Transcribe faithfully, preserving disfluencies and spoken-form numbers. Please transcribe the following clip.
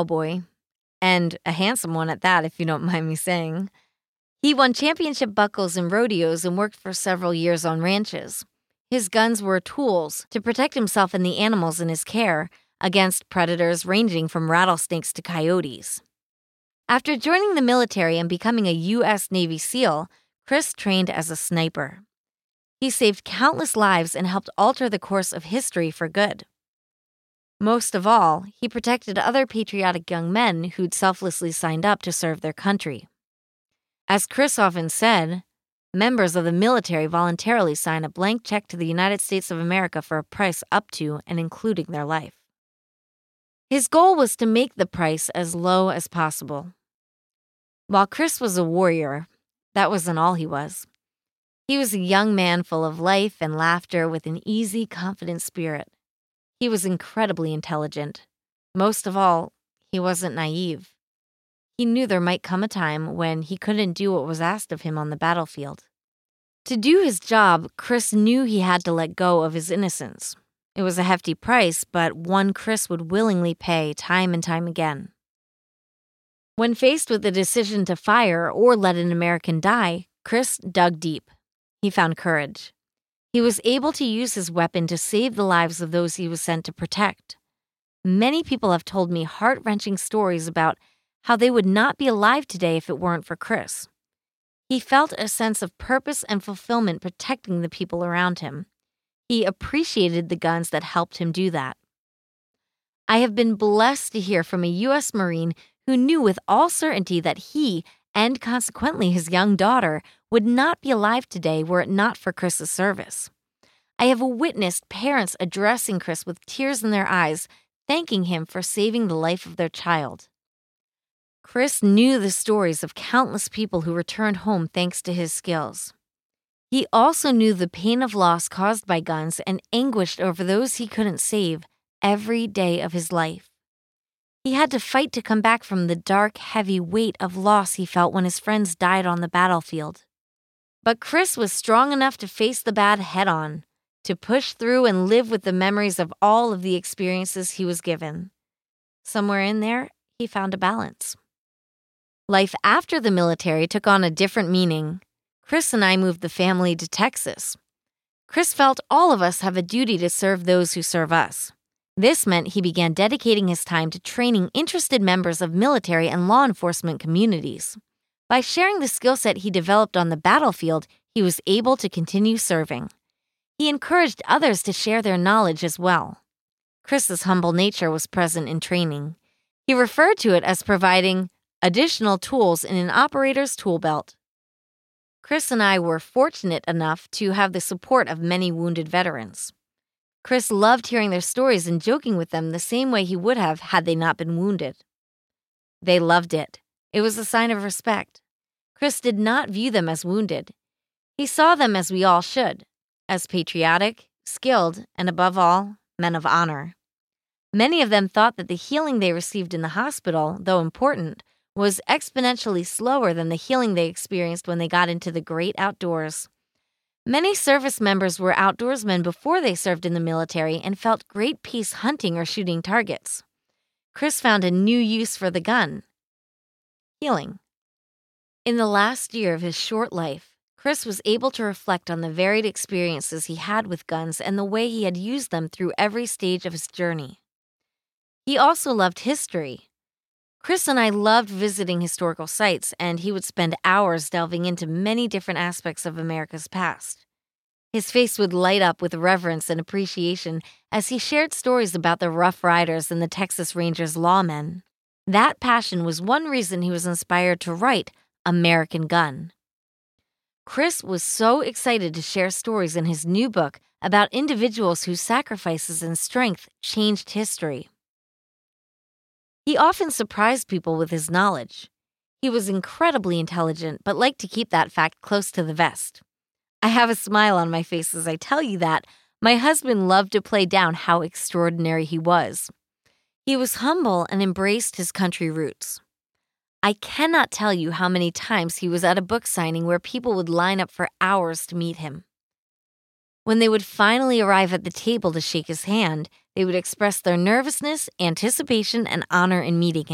boy, and a handsome one at that, if you don't mind me saying. He won championship buckles in rodeos and worked for several years on ranches. His guns were tools to protect himself and the animals in his care against predators ranging from rattlesnakes to coyotes. After joining the military and becoming a U S Navy SEAL, Chris trained as a sniper. He saved countless lives and helped alter the course of history for good. Most of all, he protected other patriotic young men who'd selflessly signed up to serve their country. As Chris often said, members of the military voluntarily sign a blank check to the United States of America for a price up to and including their life. His goal was to make the price as low as possible. While Chris was a warrior, that wasn't all he was. He was a young man full of life and laughter with an easy, confident spirit. He was incredibly intelligent. Most of all, he wasn't naive. He knew there might come a time when he couldn't do what was asked of him on the battlefield. To do his job, Chris knew he had to let go of his innocence. It was a hefty price, but one Chris would willingly pay time and time again. When faced with the decision to fire or let an American die, Chris dug deep. He found courage. He was able to use his weapon to save the lives of those he was sent to protect. Many people have told me heart-wrenching stories about how they would not be alive today if it weren't for Chris. He felt a sense of purpose and fulfillment protecting the people around him. He appreciated the guns that helped him do that. I have been blessed to hear from a U S Marine who knew with all certainty that he, and consequently his young daughter, would not be alive today were it not for Chris's service. I have witnessed parents addressing Chris with tears in their eyes, thanking him for saving the life of their child. Chris knew the stories of countless people who returned home thanks to his skills. He also knew the pain of loss caused by guns and anguished over those he couldn't save every day of his life. He had to fight to come back from the dark, heavy weight of loss he felt when his friends died on the battlefield. But Chris was strong enough to face the bad head-on, to push through and live with the memories of all of the experiences he was given. Somewhere in there, he found a balance. Life after the military took on a different meaning. Chris and I moved the family to Texas. Chris felt all of us have a duty to serve those who serve us. This meant he began dedicating his time to training interested members of military and law enforcement communities. By sharing the skill set he developed on the battlefield, he was able to continue serving. He encouraged others to share their knowledge as well. Chris's humble nature was present in training. He referred to it as providing additional tools in an operator's tool belt. Chris and I were fortunate enough to have the support of many wounded veterans. Chris loved hearing their stories and joking with them the same way he would have had they not been wounded. They loved it. It was a sign of respect. Chris did not view them as wounded. He saw them as we all should, as patriotic, skilled, and above all, men of honor. Many of them thought that the healing they received in the hospital, though important, was exponentially slower than the healing they experienced when they got into the great outdoors. Many service members were outdoorsmen before they served in the military and felt great peace hunting or shooting targets. Chris found a new use for the gun: healing. In the last year of his short life, Chris was able to reflect on the varied experiences he had with guns and the way he had used them through every stage of his journey. He also loved history. Chris and I loved visiting historical sites, and he would spend hours delving into many different aspects of America's past. His face would light up with reverence and appreciation as he shared stories about the Rough Riders and the Texas Rangers lawmen. That passion was one reason he was inspired to write American Gun. Chris was so excited to share stories in his new book about individuals whose sacrifices and strength changed history. He often surprised people with his knowledge. He was incredibly intelligent, but liked to keep that fact close to the vest. I have a smile on my face as I tell you that. My husband loved to play down how extraordinary he was. He was humble and embraced his country roots. I cannot tell you how many times he was at a book signing where people would line up for hours to meet him. When they would finally arrive at the table to shake his hand, they would express their nervousness, anticipation, and honor in meeting him.